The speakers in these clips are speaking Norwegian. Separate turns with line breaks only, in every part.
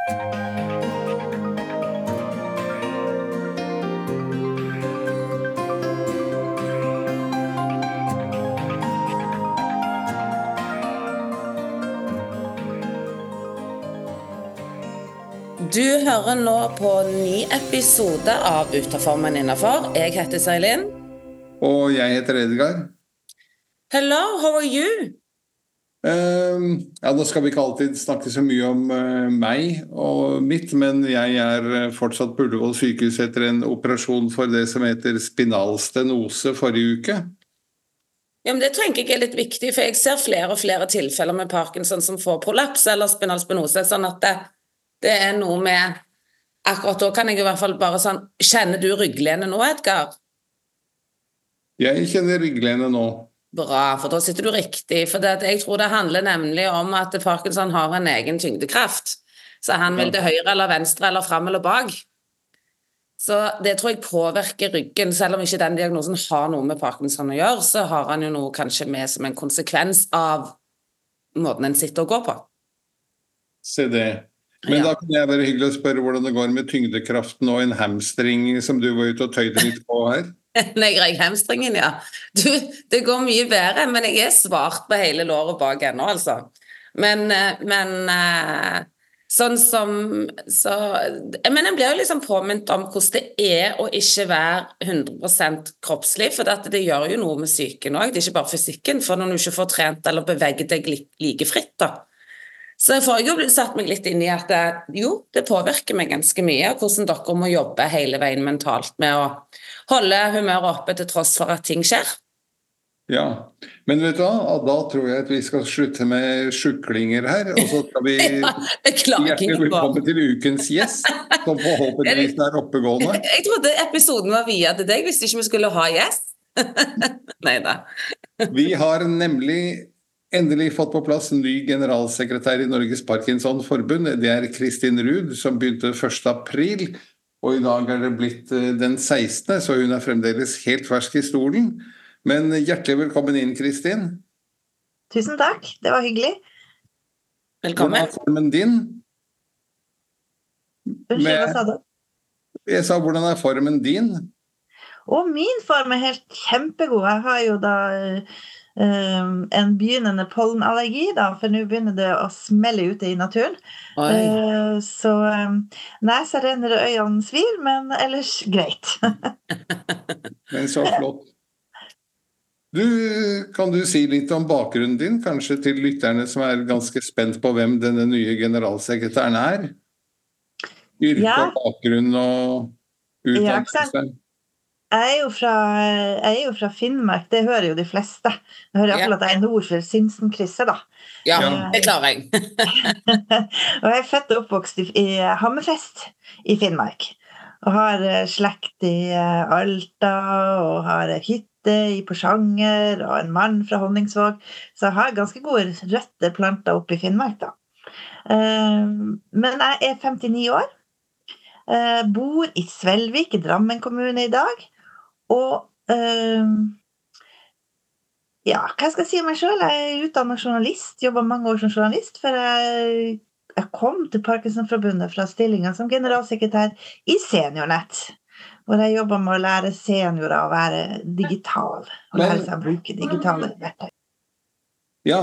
Du hører nå på en ny episode av Utenformen Innenfor. Jeg heter Seilin.
Og jeg heter Edgar.
Hello, how are you?
Ja, nå skal vi ikke alltid snakke så mye om meg og mitt, men jeg er fortsatt på Ullevål sykehus etter en operasjon for det som heter spinalstenose forrige uke.
Ja, men det tenker jeg er litt viktig, for jeg ser flere og flere tilfeller med Parkinson som får prolaps eller spinalspenose, sånn at det er noe med, akkurat da kan jeg i hvert fall bare sånn, kjenner du rygglenet nå, Edgar?
Jeg kjenner rygglenet nå.
Bra, for da sitter du riktig, for jeg tror det handler nemlig om at Parkinson har en egen tyngdekraft, så han vil til høyre eller venstre eller frem eller bak. Så det tror jeg påvirker ryggen, selv om ikke den diagnosen har noe med Parkinson å gjøre, så har han jo noe kanskje med som en konsekvens av måten en sitter og går på.
Se det. Men da kan jeg være hyggelig å spørre hvordan det går med tyngdekraften og en hamstring som du var ute og tøyde litt på her.
Nei, hamstringen, ja. Du, det går mye bedre, men jeg er svart på hele låret bak ennå, altså. Men sånn som, men jeg blir jo liksom påminnet om hvordan det er å ikke være 100% kroppslig, for det gjør jo noe med psyken også, det er ikke bare fysikken, for når du ikke får trent eller beveget deg like fritt da. Så jeg får jo satt meg litt inn i at det påvirker meg ganske mye, hvordan dere må jobbe hele veien mentalt med å holde humøret oppe til tross for at ting skjer.
Ja, men vet du hva, da tror jeg at vi skal slutte med sjuklinger her, og så skal vi hjertelig velkommen til ukens gjest, som forhåpentligvis er oppegående.
Jeg trodde episoden var via til deg, hvis ikke vi skulle ha gjest. Neida.
Vi har nemlig endelig fått på plass en ny generalsekretær i Norges Parkinson-forbund. Det er Kristin Ruud, som begynte 1. april, og i dag er det blitt den 16., så hun er fremdeles helt fersk i stolen. Men hjertelig velkommen inn, Kristin.
Tusen takk, det var hyggelig.
Velkommen.
Hvordan er formen din?
Unnskyld, hva sa du?
Jeg sa, hvordan er formen din?
Min form er helt kjempegod. Jeg har jo da en begynnende pollenallergi da, for nå begynner det å smelle ute i naturen. Så nesa renner og øynene svir, men ellers greit.
Men så flott. Kan du si litt om bakgrunnen din, kanskje til lytterne som er ganske spent på hvem denne nye generalsekretæren er? Yrke og bakgrunn og utdannelse.
Jeg er jo fra Finnmark, det hører jo de fleste. Jeg hører i hvert fall at jeg er nord for Sinsenkrysset da.
Ja, det klarer jeg.
Og jeg er født og oppvokst i Hammerfest i Finnmark. Og har slekt i Alta, og har hytte i Porsanger, og en mann fra Honningsvåg. Så jeg har ganske gode røtter plantet opp i Finnmark da. Men jeg er 59 år. Bor i Svelvik, i Drammen kommune i dag. Og hva skal jeg si om meg selv? Jeg er utdannet journalist, jobbet mange år som journalist, for jeg kom til Parkinson-forbundet fra stillingen som generalsekretær i Seniornett, hvor jeg jobbet med å lære seniorer å være digital, og lære seg å bruke digitale verktøy.
Ja.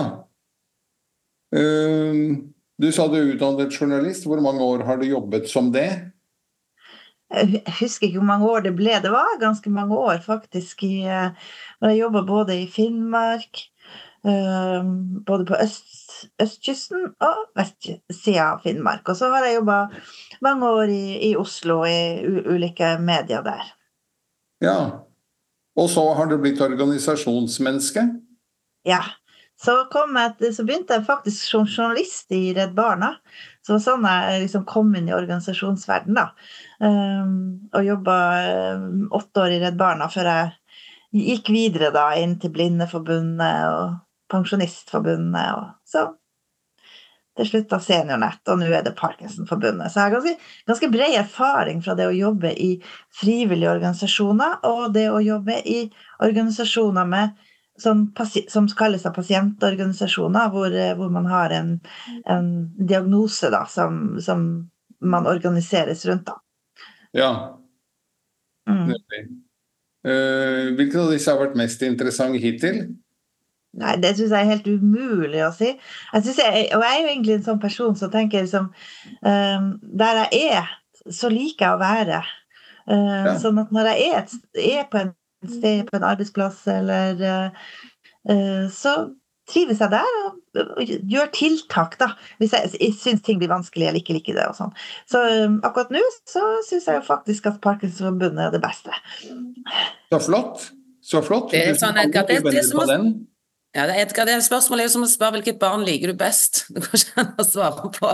Du sa du er utdannet journalist. Hvor mange år har du jobbet som det?
Jeg husker ikke hvor mange år det ble. Det var ganske mange år faktisk. Jeg jobbet både i Finnmark, både på østkysten og vestsiden av Finnmark. Og så har jeg jobbet mange år i Oslo i ulike medier der.
Ja, og så har du blitt organisasjonsmenneske?
Ja, så begynte jeg faktisk som journalist i Redd Barna. Så det var sånn jeg liksom kom inn i organisasjonsverdenen da. Og jobbet 8 år i Redd Barna før jeg gikk videre da inn til Blindeforbundet og Pensjonistforbundet. Og så til slutt da Seniornett, og nå er det Parkinson-forbundet. Så jeg har ganske bred erfaring fra det å jobbe i frivillige organisasjoner, og det å jobbe i organisasjoner med som kalles av pasientorganisasjoner, hvor man har en diagnose da, som man organiseres rundt da.
Ja, nemlig. Hvilken av disse har vært mest interessant hittil?
Nei, det synes jeg helt umulig å si. Og jeg er jo egentlig en sånn person som tenker liksom, der jeg så liker jeg å være. Sånn at når jeg er på en sted, på en arbeidsplass, eller så trives jeg der og gjør tiltak da, hvis jeg synes ting blir vanskelig eller ikke liker det og sånn. Så akkurat nå så synes jeg jo faktisk at Parkinsonforbundet er det beste.
Så flott, så flott.
Det er sånn, Edgar, det som å...
den.
Ja, Edgar, det spørsmålet er jo som å spørre hvilket barn liker du best. Det går ikke an å svare på.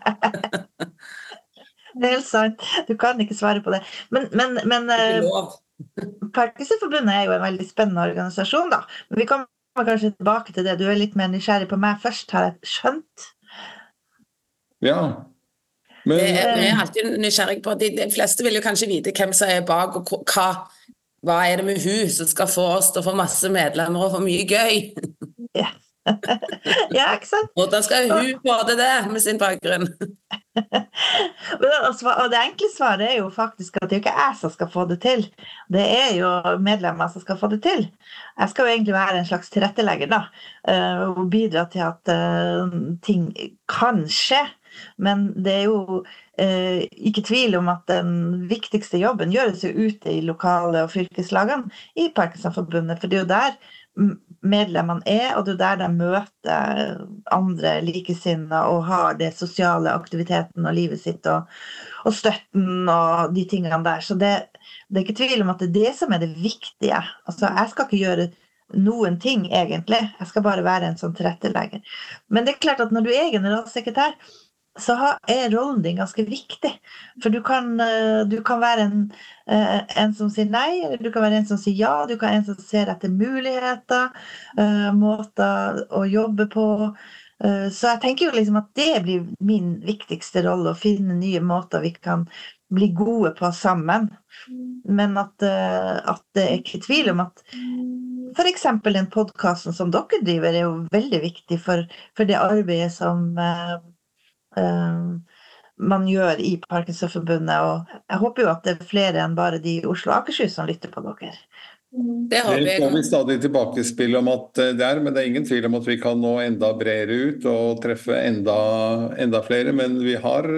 Det er helt sant, du kan ikke svare på det. Men Parkinsonforbundet er jo en veldig spennende organisasjon da. Men vi kommer kanskje tilbake til det. Du er litt mer nysgjerrig på meg først, har jeg skjønt.
Ja. Men...
Jeg er alltid nysgjerrig på, de fleste vil jo kanskje vite hvem som er bak, og hva er det med hun som skal få oss til å få masse medlemmer og få mye gøy?
Ja. Ja, ikke sant?
Hvordan skal hun få det med sin bakgrunn?
Og det enkle svaret er jo faktisk at det er ikke jeg som skal få det til. Det er jo medlemmer som skal få det til. Jeg skal jo egentlig være en slags tilrettelegger da, og bidra til at ting kan skje. Men det er jo ikke tvil om at den viktigste jobben gjøres jo ute i lokale og fylkeslagene i Parkinsonforbundet, for det er jo der medlemmene og det er der de møter andre likesinnede og har det sosiale aktiviteten og livet sitt og støtten og de tingene der. Så det er ikke tvil om at det er det som er det viktige. Altså, jeg skal ikke gjøre noen ting egentlig, jeg skal bare være en sånn tilrettelegger. Men det er klart at når du er generalsekretær, så er rollen din ganske viktig, for du kan være en som sier nei, eller du kan være en som sier ja, du kan være en som ser etter muligheter, måter å jobbe på. Så jeg tenker jo liksom at det blir min viktigste rolle, å finne nye måter vi kan bli gode på sammen. Men at det er ikke tvil om at for eksempel den podcasten som dere driver er jo veldig viktig for det arbeidet som man gjør i Parkinsonforbundet, og jeg håper jo at det er flere enn bare de i Oslo og Akershus som lytter på dere.
Det får vi stadig tilbakespill om at det men det er ingen tvil om at vi kan nå enda bredere ut og treffe enda flere, men vi har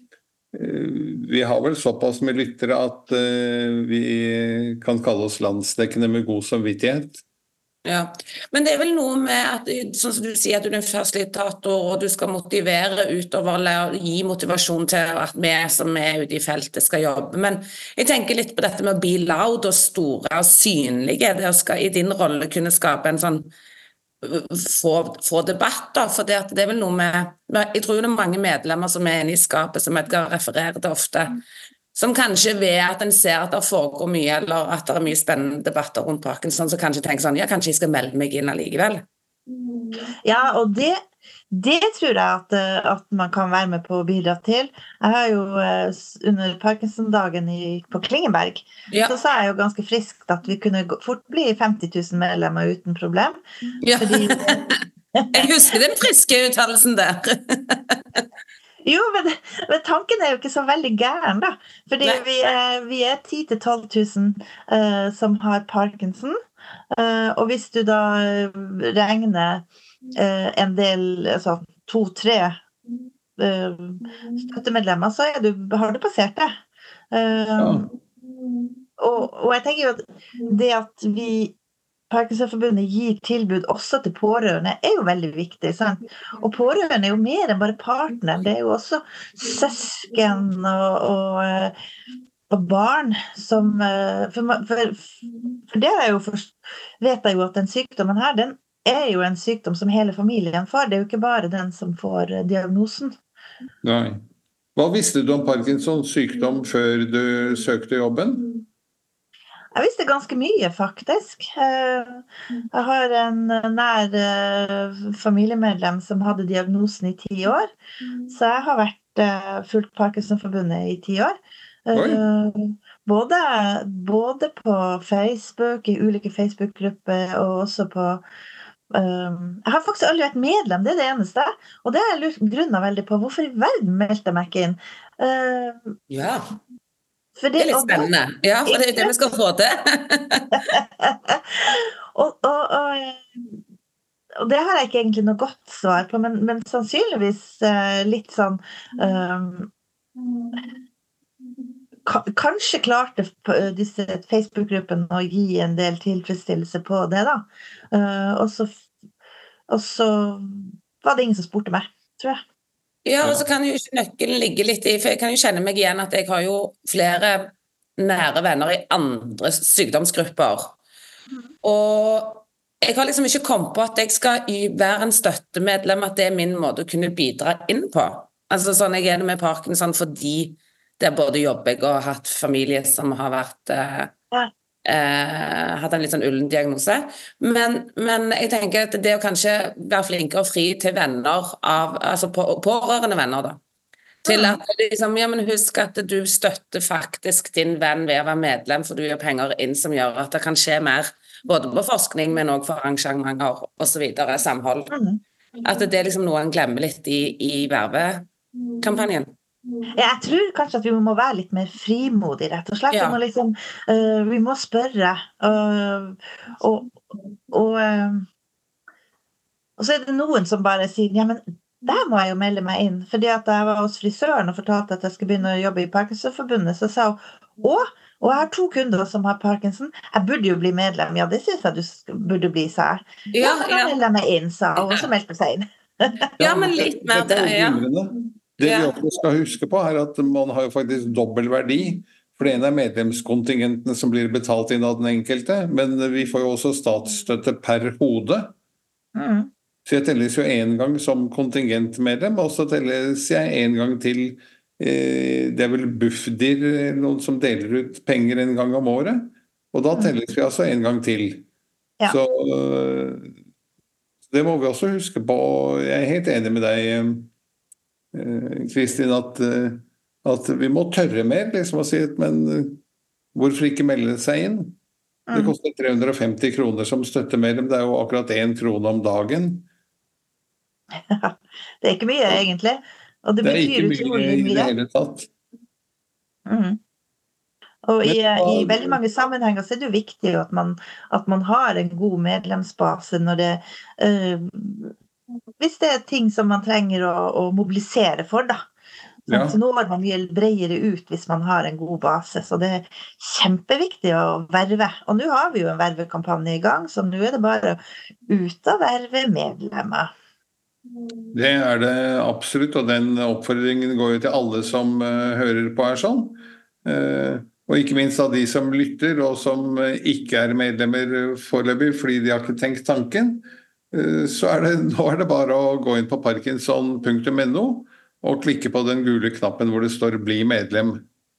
vel såpass med lyttere at vi kan kalle oss landsdekkende med god samvittighet.
Ja, men det er vel noe med at, sånn som du sier, at du er en fasilitator, og du skal motivere utover, eller gi motivasjon til at vi som er ute i feltet skal jobbe. Men jeg tenker litt på dette med å bli loud og store og synlige, det å skal i din rolle kunne skape en sånn, få debatter, for det er vel noe med, jeg tror det er mange medlemmer som er inne i skapet, som Edgar refererer til ofte, som kanskje ved at en ser at det foregår mye, eller at det er mye spennende debatter rundt Parkinson, så kanskje tenker sånn, ja, kanskje jeg skal melde meg inn allikevel.
Ja, og det tror jeg at man kan være med på å bidra til. Jeg har jo under Parkinson-dagen på Klingenberg, så sa jeg jo ganske friskt at vi kunne fort bli 50 000 medlemmer uten problem.
Ja. Jeg husker den friske uttalelsen der.
Jo, men tanken er jo ikke så veldig gæren da, fordi vi er 10 til 12 000 som har Parkinson, og hvis du da regner en del, altså 2-3 støttemedlemmer, så har du passert det. Og jeg tenker jo at det at Parkinsonforbundet gir tilbud også til pårørende er jo veldig viktig, sant? Og pårørende er jo mer enn bare partner, det er jo også søsken og barn som, for det er jo, vet jeg jo at den sykdommen her, den er jo en sykdom som hele familien får, det er jo ikke bare den som får diagnosen.
Nei. Hva visste du om Parkinsons sykdom før du søkte jobben?
Jeg visste ganske mye, faktisk. Jeg har en nær familiemedlem som hadde diagnosen i 10 år, så jeg har vært fulgt Parkinsonforbundet i 10 år. Både på Facebook, i ulike Facebook-grupper, og også på Jeg har faktisk aldri vært medlem, det er det eneste. Og det har jeg grunnet veldig på. Hvorfor I verden meldte jeg meg ikke inn?
Ja,
For
det er litt spennende. Ja, for det er det vi skal få til.
Og det har jeg ikke egentlig noe godt svar på, men sannsynligvis litt sånn kanskje klarte disse Facebook-gruppen å gi en del tilfredsstillelse på det da. Og så var det ingen som spurte meg, tror jeg.
Ja, og så kan jo ikke nøkkelen ligge litt I, for jeg kan jo kjenne meg igjen at jeg har jo flere nære venner I andre sykdomsgrupper. Og jeg har liksom ikke kommet på at jeg skal være en støttemedlem, at det min måte å kunne bidra inn på. Altså sånn, jeg det med Parkinson fordi det både jobber jeg og har hatt familie som har vært hatt en litt sånn ullen diagnose, men jeg tenker at det å kanskje være flinkere og fri til venner altså pårørende venner da, til at liksom, ja, men husk at du støtter faktisk din venn ved å være medlem, for du gjør penger inn som gjør at det kan skje mer, både på forskning, men også for arrangementer og så videre, samhold. At det liksom noe en glemmer litt I vervekampanjen.
Jeg tror kanskje at vi må være litt mer frimodige, rett og slett. Vi må liksom, vi må spørre, og så det noen som bare sier, ja, men der må jeg jo melde meg inn, fordi at jeg var hos frisøren og fortalte at jeg skulle begynne å jobbe I Parkinson-forbundet, så sa hun, og jeg har 2 kunder som har Parkinson, jeg burde jo bli medlem, ja, det synes jeg du burde bli, sa jeg. Ja, da melder jeg meg inn, sa hun, og så meldte jeg seg inn.
Ja, men litt mer det, ja.
Det vi også skal huske på at man har jo faktisk dobbelt verdi, for det ene medlemskontingentene som blir betalt inn av den enkelte, men vi får jo også statsstøtte per hode. Så jeg telles jo en gang som kontingentmedlem, og så telles jeg en gang til, det vel Bufdir, noen som deler ut penger en gang om året, og da telles vi altså en gang til. Ja. Så det må vi også huske på, jeg helt enig med deg, Kristin, at vi må tørre mer, liksom å si, men hvorfor ikke melde seg inn? Det koster 350 kroner som støttemedlem, det jo akkurat 1 krone om dagen.
Ja, det ikke mye egentlig, og det betyr utrolig mye.
I det hele tatt.
Og I veldig mange sammenhenger så det jo viktig at man har en god medlemsbase når det hvis det ting som man trenger å mobilisere for da. Så nå har man mye bredere ut hvis man har en god base, så det kjempeviktig å verve. Og nå har vi jo en vervekampanje I gang, så nå det bare ut å verve medlemmer.
Det det absolutt, og den oppfordringen går jo til alle som hører på sånn. Og ikke minst av de som lytter, og som ikke medlemmer foreløpig, fordi de har ikke tenkt tanken. Så nå det bare å gå inn på parkinson.no og klikke på den gule knappen hvor det står «Bli medlem».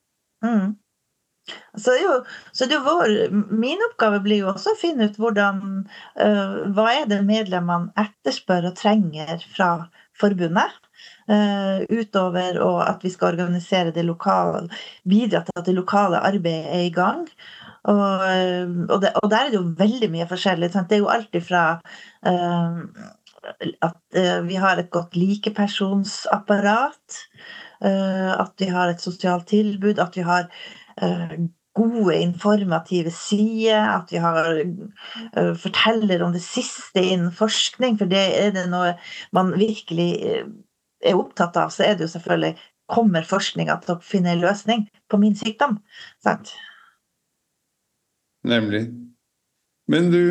Så min oppgave blir jo også å finne ut hvordan, hva det medlemmene etterspør og trenger fra forbundet, utover at vi skal organisere det lokale, bidra til at det lokale arbeidet I gang. Og der det jo veldig mye forskjellig, sant? Det jo alltid fra at vi har et godt likepersonsapparat, at vi har et sosialt tilbud, at vi har gode informative sider, at vi har forteller om det siste innen forskning, for det det noe man virkelig opptatt av, så det jo selvfølgelig, kommer forskningen til å finne en løsning på min sykdom, sant?
Nemlig. Men du,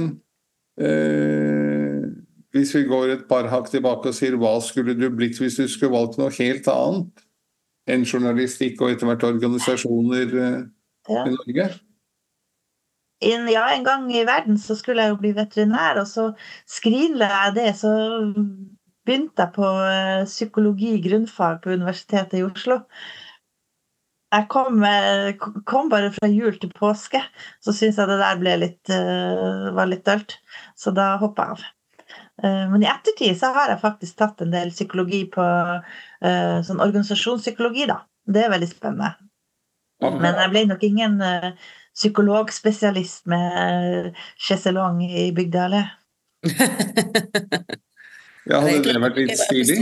hvis vi går et par hakk tilbake og sier, hva skulle du blitt hvis du skulle valgt noe helt annet enn journalistikk og etter hvert organisasjoner I Norge?
Ja, en gang I verden så skulle jeg jo bli veterinær, og så skrinla jeg det, så begynte jeg på psykologi grunnfag på Universitetet I Oslo. Jeg kom bare fra jul til påske, så synes jeg det der var litt dølt, så da hoppet jeg av. Men I ettertid så har jeg faktisk tatt en del psykologi på sånn organisasjonspsykologi da. Det veldig spennende. Men jeg ble nok ingen psykologspesialist med skjeselong I Bygdale.
Ja, hadde det vært litt stilig?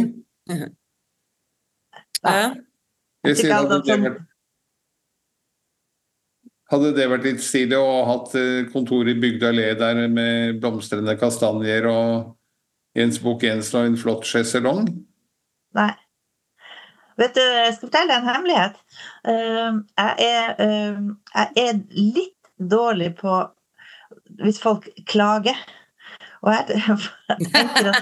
Ja.
Jeg sier, hadde det vært litt stilig å ha hatt kontor i Bygdøy Allé der med blomstrende kastanjer og Jens Bukk Jensen og en flott sjeselong?
Nei. Vet du, jeg skal fortelle deg en hemmelighet. Jeg er litt dårlig på hvis folk klager. Og jeg tenker at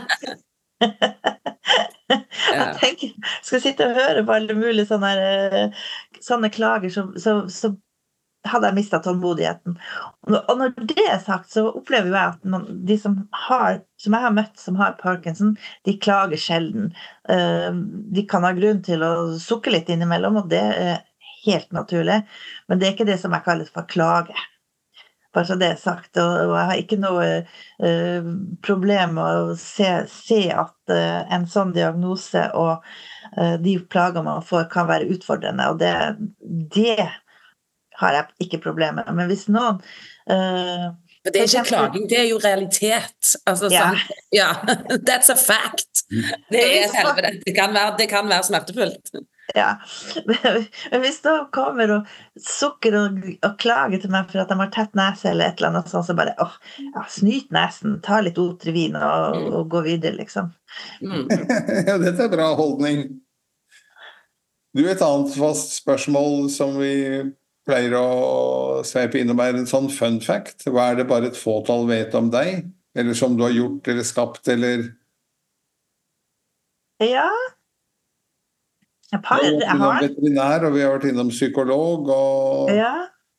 jeg tenker, skal sitte og høre på alle mulige sånne klager, så hadde jeg mistet tålmodigheten. Og når det er sagt, så opplever jeg at de som jeg har møtt som har Parkinson, de klager sjelden. De kan ha grunn til å sukke litt innimellom, og det er helt naturlig. Men det er ikke det som jeg kaller for klage. Bare så det er sagt, og jeg har ikke noe problem med å se at en sånn diagnose og de plager man får kan være utfordrende, og det har jeg ikke problemer med. Men hvis noen
det er ikke klaging, det er jo realitet. Altså,
Ja.
Ja, that's a fact. Det er helvete. Det kan være smertefullt.
Ja, men hvis noen kommer og sukker og klager til meg for at de har tett nese eller et eller annet sånt, så bare, snyt nesen, ta litt Otrivin og gå videre, liksom.
Ja, dette er bra holdning. Du, et annet fast spørsmål som vi pleier å sveipe innom er en sånn fun fact. Hva er det bare et fåtall vet om deg? Eller som du har gjort eller skapt, eller?
Ja.
Vi har vært innom veterinær, og vi har vært innom psykolog, og...
Ja.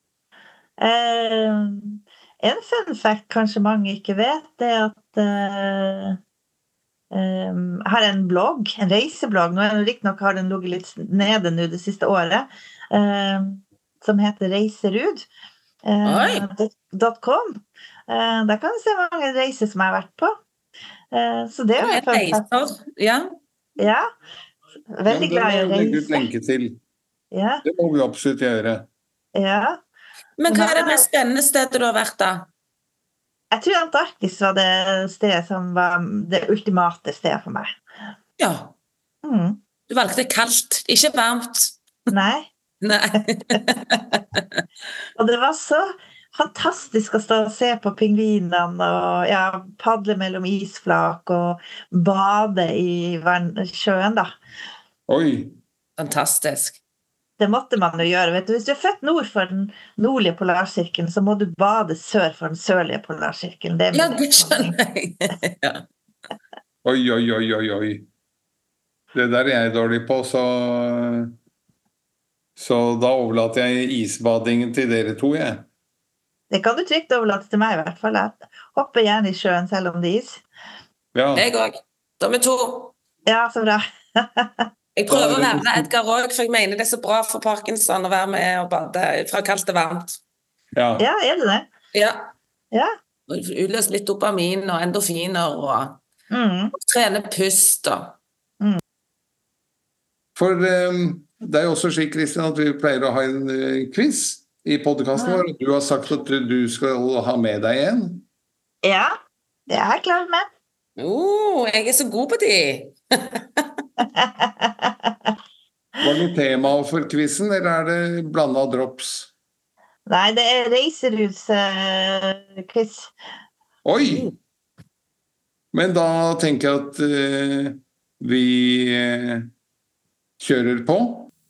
En fun fact kanskje mange ikke vet, det er at jeg har en blogg, en reiseblogg, nå riktignok har den ligget litt nede nå det siste året, som heter reiserud.com. Der kan du se mange reiser som jeg har vært på. Så det er jo en fun fact.
Ja.
Ja. Veldig glad i å reise.
Lenke til.
Ja.
Det må vi absolutt gjøre.
Ja.
Men hva er det mest spennende stedet du har vært da?
Jeg tror Antarktis var det stedet som var det ultimate stedet for meg.
Ja. Du valgte kaldt, ikke varmt.
Nei.
Nei.
Og det var så fantastisk å stå og se på pingvinene og padle mellom isflak og bade i sjøen da.
Oi!
Fantastisk.
Det måtte man jo gjøre, vet du. Hvis du er født nord for den nordlige polarsirkelen, så må du bade sør for den sørlige polarsirkelen.
Ja, det skjønner jeg. Ja.
Oi. Det der er jeg dårlig på, så da overlater jeg isbadingen til dere to, jeg.
Det kan du trygt overlate til meg i hvert fall. Jeg hopper gjerne i sjøen selv om det er is.
Ja.
Jeg også. Da er vi to.
Ja, så bra.
Jeg prøver å være Edgar også, for jeg mener det er så bra for Parkinson å være med og bade fra kaldt til varmt.
Ja,
er det det?
Ja.
Ja.
Utløst litt dopamin og endorfiner og trene pust og...
For det er jo også slik, Kristin, at vi pleier å ha en quiz i podcasten vår. Du har sagt at du skal ha med deg en.
Ja, det er jeg klar med.
Jeg er så god på de.
Var det tema for quizen, eller er det blandet drops?
Nei, det er Reiseruds quiz.
Oi! Men da tenker jeg at vi kjører på.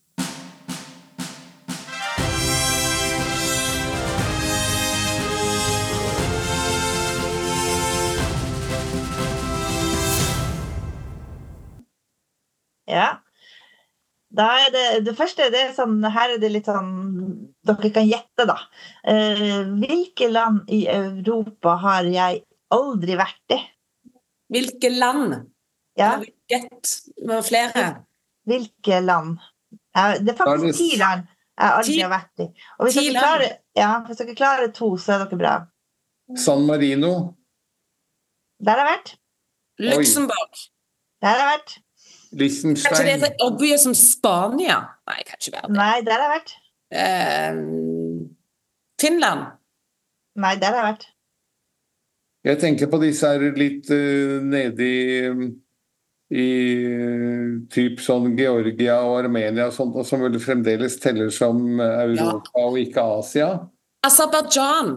Ja. Da er det første, det er sånn, her er det litt sånn, dere kan gjette da. Hvilke land i Europa har jeg aldri vært i?
Hvilke land?
Ja.
Gjett med flere.
Hvilke land? Det er faktisk 10 land jeg aldri har vært i. Og hvis dere klarer 2, så er dere bra.
San Marino.
Der har jeg vært.
Luxembourg.
Der har jeg vært.
Liechtenstein.
Kanskje det er så obvious som Spania? Nei, kanskje være det.
Nei, der har jeg vært.
Finland.
Nei, der har jeg vært.
Jeg tenker på disse her litt nede i typ sånn Georgia og Armenia og sånt, og som vel fremdeles teller som Europa og ikke Asia.
Aserbajdsjan.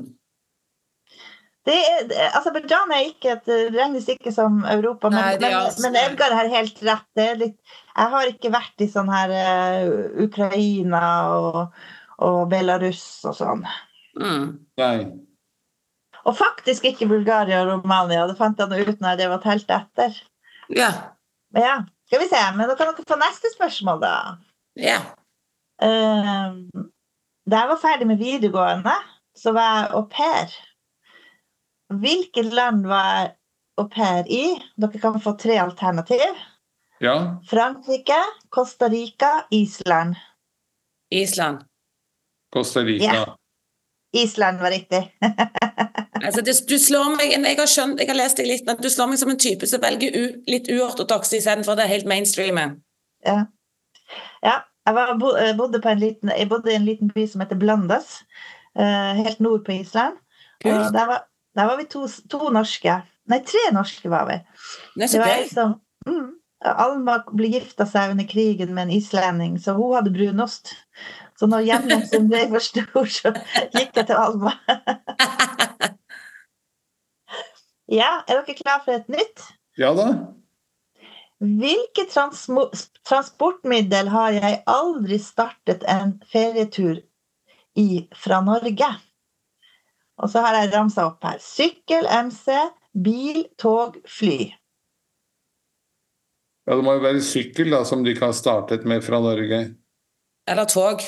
Aserbajdsjan regnes ikke som Europa, men Edgar har helt rett. Jeg har ikke vært i sånn her Ukraina og Belarus og sånn.
Nei.
Og faktisk ikke Bulgaria og Romania. Det fant jeg noe ut når det var telt etter.
Ja.
Ja, skal vi se. Men da kan dere få neste spørsmål, da.
Ja.
Da jeg var ferdig med videregående, så var jeg au pair. Hvilket land var jeg au pair i? Dere kan få 3 alternativ.
Ja.
Frankrike, Costa Rica, Island.
Island.
Costa Rica.
Ja. Island var riktig.
Altså, du slår meg, jeg har lest deg litt, men du slår meg som en type som velger litt uortodoks i stedet for det helt mainstreamet.
Ja. Jeg bodde i en liten by som heter Blandas, helt nord på Island. Og der var vi 2 norske. Nei, 3 norske var vi.
Det var
liksom, Alma ble gifta seg under krigen med en islending, så hun hadde brunost. Så når hjemmelsen ble for stor, så gikk jeg til Alma. Ja, dere klar for et nytt?
Ja da.
Hvilket transportmiddel har jeg aldri startet en ferietur fra Norge? Og så har jeg ramset opp her. Sykkel, MC, bil, tog, fly.
Ja, det må jo være sykkel da, som de ikke har startet med fra Norge.
Eller tog.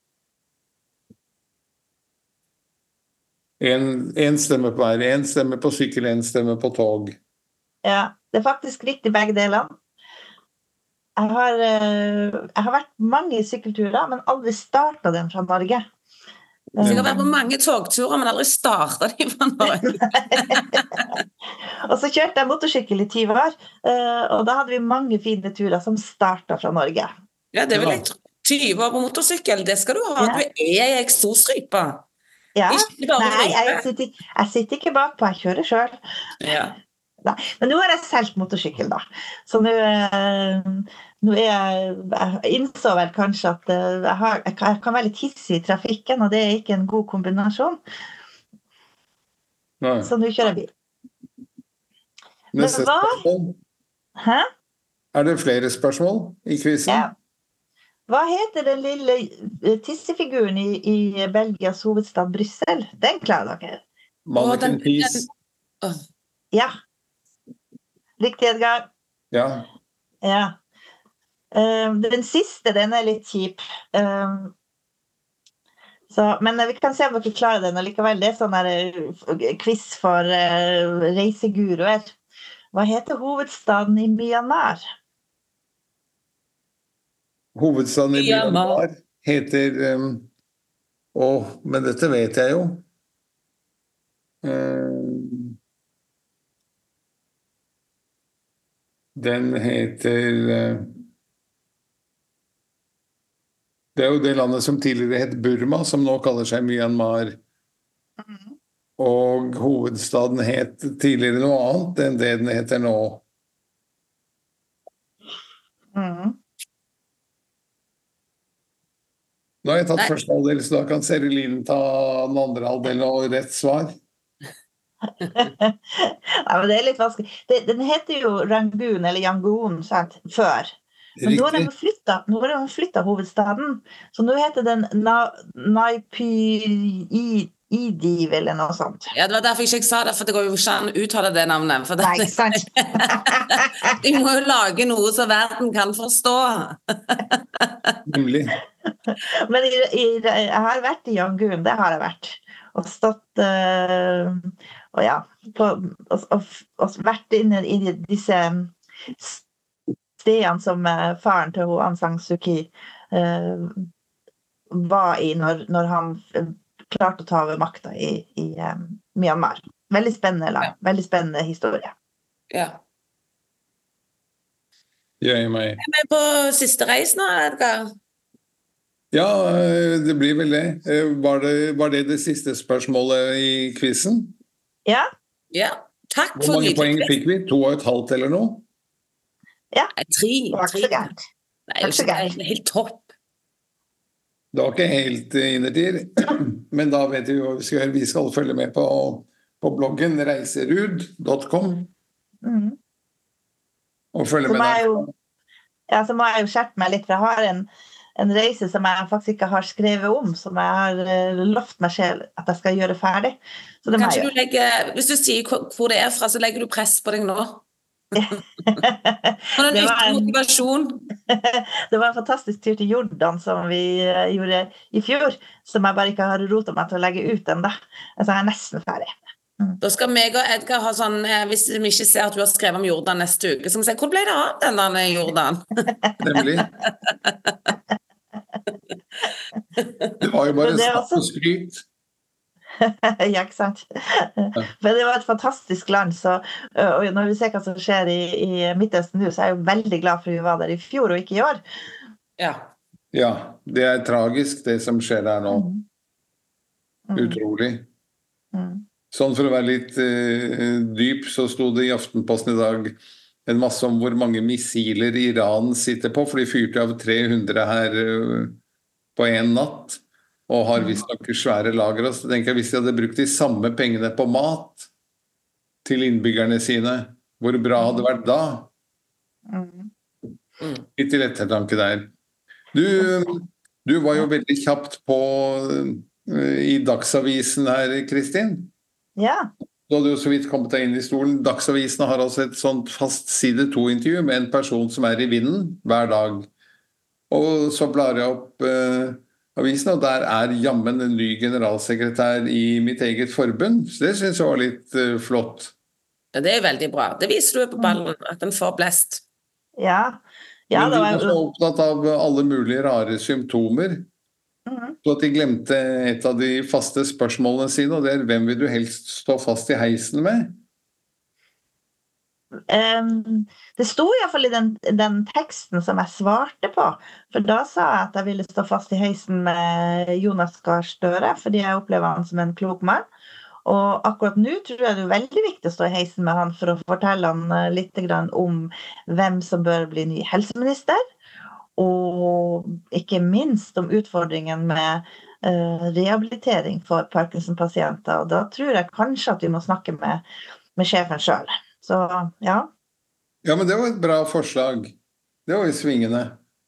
En stemme på hver. En stemme på sykkel, en stemme på tog.
Ja, det faktisk riktig begge deler. Jeg har vært mange sykkelturer, men aldri startet den fra Norge.
Så jeg har vært på mange togturer, men aldri startet de fra Norge.
Og så kjørte jeg motorsykkel i 20 år, og da hadde vi mange fine turer som startet fra Norge.
Ja, det vil jeg tro. 20 år på motorsykkel, det skal du ha. Du en eksosrype.
Ja, nei, jeg sitter ikke bakpå, jeg kjører selv.
Ja.
Nei, men nå har jeg selv motorsykkel da. Så nå jeg innså vel kanskje at jeg kan være litt hissig i trafikken, og det er ikke en god kombinasjon.
Nei.
Så nå kjører jeg bil.
Neste spørsmål.
Hæ?
Er det flere spørsmål i quizzen?
Ja. Hva heter den lille tissefiguren i Belgias hovedstad Brussel? Den klarer dere.
Mannequin Peace.
Ja. Riktig, Edgar.
Ja.
Ja. Den siste, den er litt kjip. Men vi kan se om dere klarer den likevel. Det er sånn her quiz for reiseguruer. Hva heter hovedstaden i Myanmar?
Hovedstaden i Myanmar heter men dette vet jeg jo. Den heter det er jo det landet som tidligere het Burma, som nå kaller seg Myanmar. Og hovedstaden het tidligere noe annet enn det den heter nå. Nå har jeg tatt første halvdel, så da kan Serilin ta den andre halvdelen og rett svar.
Ja, men det er litt vanskelig. Den heter jo Rangoon, eller Yangon, sant, før. Men nå har de flyttet hovedstaden, så nå heter den Naypyidaw, eller noe sånt.
Ja, det var derfor jeg ikke sa det, for det går jo ikke an å uttale det navnet.
Nei, ikke sant?
De må jo lage noe så verden kan forstå.
Nemlig.
Men jeg har vært i Yangon, det har jeg vært. Og stått og vært inne i disse stedene som faren til Aung San Suu Kyi var i når han klarte å ta over makta i Myanmar. Veldig spennende land, veldig spennende historie.
Ja.
Jeg er med.
Er vi på siste reis nå, Edgar?
Ja, det blir vel det. Var det siste spørsmålet i quizzen?
Ja.
Ja. Takk
Hvor
for
mange
nydelig
poeng
quiz.
fikk vi? 2,5 eller noe?
Ja,
Tre.
det var ikke så gærent.
Nei, det er jo ikke helt topp.
Det var ikke helt innertier, men da vet vi jo hva vi skal gjøre. Vi skal følge med på bloggen reiserud.com
Mm.
og følge
Så
med
må jeg
der.
jo, ja, så må jeg jo skjerpe meg litt, for jeg har en reise som jeg faktisk ikke har skrevet om, som jeg har lovt meg selv at jeg skal gjøre ferdig. Så det må
Kanskje
jeg
du legger, hvis du sier hvor det er fra, så legger du press på deg nå.
gjøre.
For en
Det var
ytre
en,
motivasjon.
det var en fantastisk tur til Jordan som vi gjorde i fjor, som jeg bare ikke har rotet meg til å legge ut enda. Altså, jeg er nesten ferdig.
Da skal meg og Edgar ha sånn, hvis vi ikke ser at du har skrevet om Jordan neste uke, så må vi si, hvor ble det av den der Jordan?
Nemlig. Det var jo bare
Men det er
snakk
også-
og skryt.
Ja, ikke sant? For det var et fantastisk land, så og når vi ser hva som skjer i Midtøsten nå, så er jeg jo veldig glad for at vi var der i fjor og ikke i år.
Ja.
Ja, det er tragisk det som skjer der nå.
Mm.
Utrolig.
Mm.
Sånn for å være litt dyp, så sto det i Aftenposten i dag en masse om hvor mange missiler Iran sitter på, for de fyrte av 300 her på en natt, og har visst nok svære lager. Så tenker jeg, hvis de hadde brukt de samme pengene på mat til innbyggerne sine, hvor bra hadde det vært da?
Mm.
Litt til ettertanke der. Du var jo veldig kjapt på i Dagsavisen her, Kristin.
Ja.
Du hadde jo så vidt kommet deg inn i stolen. Dagsavisen har altså et sånt fast side 2-intervju med en person som er i vinden hver dag. Og så blar jeg opp avisen, og der er jammen en ny generalsekretær i mitt eget forbund. Så det synes jeg var litt flott.
Ja, det er veldig bra. Det viser du på ballen, at den får blest.
Ja. Ja,
Men
det
de
var
var så opptatt av alle mulige rare symptomer, så at de glemte et av de faste spørsmålene sine, og det er: hvem vil du helst stå fast i heisen med?
Det sto i hvert fall i den teksten som jeg svarte på, for da sa jeg at jeg ville stå fast i heisen med Jonas Gahr Støre, fordi jeg opplever han som en klok mann. Og akkurat nå tror jeg det er veldig viktig å stå i heisen med han for å fortelle han litt grann om hvem som bør bli ny helseminister, og ikke minst om utfordringen med rehabilitering for Parkinson-pasienter. Og da tror jeg kanskje at vi må snakke med sjefen selv. Så ja.
Ja, men det var et bra forslag. Det var jo svingende.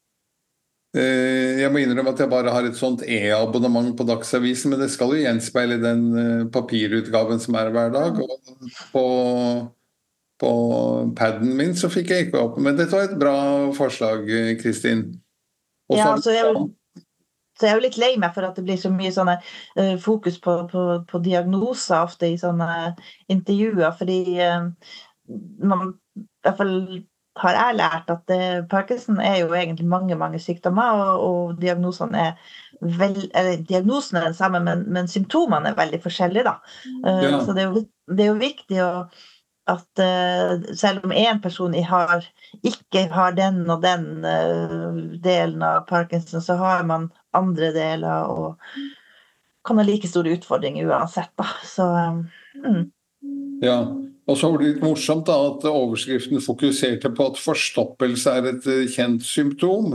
Jeg må innrømme at jeg bare har et sånt e-abonnement på Dagsavisen, men det skal jo gjenspeile den papirutgaven som er hver dag. Og på padden min så fikk jeg ikke opp. Men dette var et bra forslag, Kristin.
Ja, så jeg er jo litt lei meg for at det blir så mye sånne fokus på diagnoser ofte i sånne intervjuer, fordi man i hvert fall har jeg lært at Parkinson er jo egentlig mange sykdommer, og diagnosen er diagnosen er den samme, men symptomene er veldig forskjellige da.
Ja.
Så det er jo viktig at selv om en person ikke har den og den delen av Parkinson, så har man andre deler og kan ha like store utfordringer uansett da. Så
Ja, og så var det litt morsomt da at overskriften fokuserte på at forstoppelse er et kjent symptom.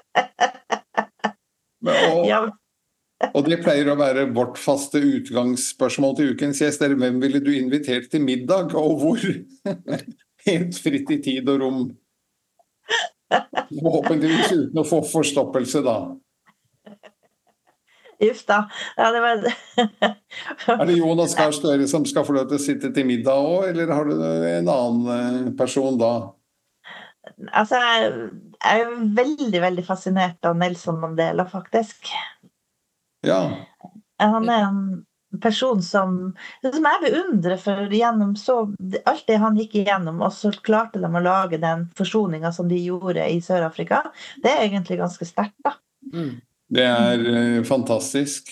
Og det pleier å være vårt faste utgangsspørsmål til ukens gjest. Hvem ville du invitert til middag, og hvor? Helt fritt i tid og rom. Forhåpentligvis uten å få forstoppelse da.
Just da. Ja, det var
Er det Jonas Gahr Støre som skal få lov til å sitte til middag også, eller har du en annen person da?
Altså, jeg er veldig fascinert av Nelson Mandela, faktisk.
Ja.
Han er en person som jeg beundrer, for gjennom alt det han gikk igjennom, og så klarte de å lage den forsoningen som de gjorde i Sør-Afrika. Det er egentlig ganske sterkt da.
Det er fantastisk.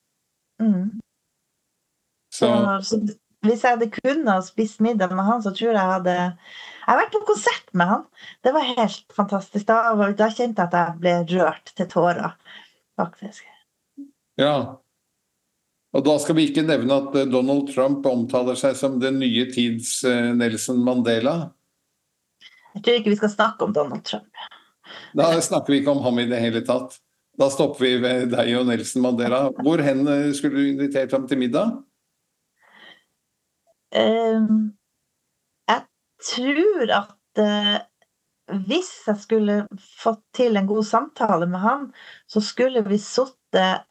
Så hvis jeg hadde kunnet spist middag med han, så tror jeg jeg har vært på konsert med han. Det var helt fantastisk. Da kjente jeg at jeg ble rørt til tårer, faktisk.
Ja. Og da skal vi ikke nevne at Donald Trump omtaler seg som den nye tids Nelson Mandela.
Jeg tror ikke vi skal snakke om Donald Trump.
Da snakker vi ikke om ham i det hele tatt. Da stopper vi ved deg og Nelson Mandela. Hvor hen skulle du invitert ham til middag?
Jeg tror at hvis jeg skulle fått til en god samtale med han, så skulle vi sittet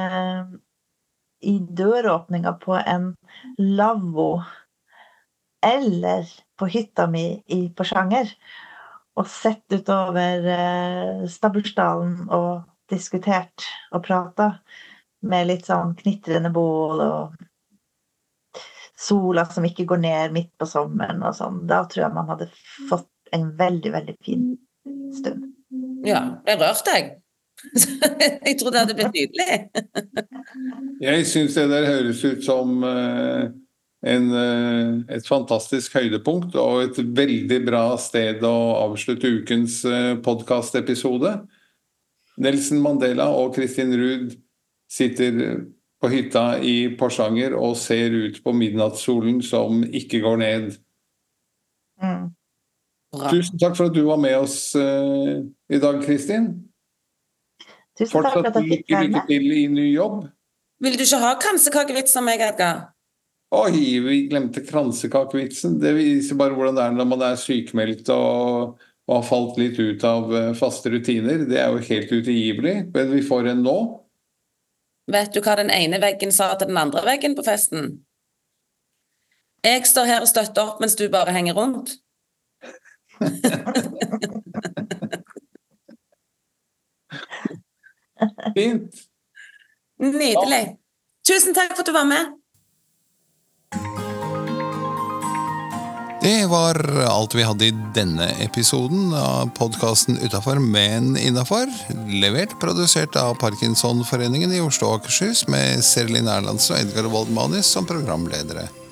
i døråpninga på en lavvo eller på hytta mi i Porsanger og sett utover Stabbursdalen og diskutert og pratet med litt sånn knitrende bål og sola som ikke går ned midt på sommeren og sånn. Da tror jeg man hadde fått en veldig, veldig fin stund.
Ja, det rørte jeg. Jeg tror det hadde blitt nydelig.
Jeg synes det der høres ut som et fantastisk høydepunkt og et veldig bra sted å avslutte ukens podcast-episode. Nelson Mandela og Kristin Ruud sitter på hytta i Porsanger og ser ut på midnattssolen som ikke går ned. Tusen takk for at du var med oss i dag, Kristin.
Tusen takk for at jeg fikk være med.
Lykke til i ny jobb.
Vil du ikke ha kransekakevits som meg, Edgar?
Oi, vi glemte kransekakevitsen. Det viser bare hvordan det når man sykmeldt og har falt litt ut av faste rutiner. Det jo helt utegivelig, men vi får en nå.
Vet du hva den ene veggen sa til den andre veggen på festen? Jeg står her og støtter opp, mens du bare henger rundt.
Fint.
Nydelig. Tusen takk for at du var med.
Det var alt vi hadde i denne episoden av podcasten Utenfor, men innenfor, levert, produsert av Parkinsonforeningen i Oslo og Akershus med Serlin Erlands og Edgar Waldmanis som programledere.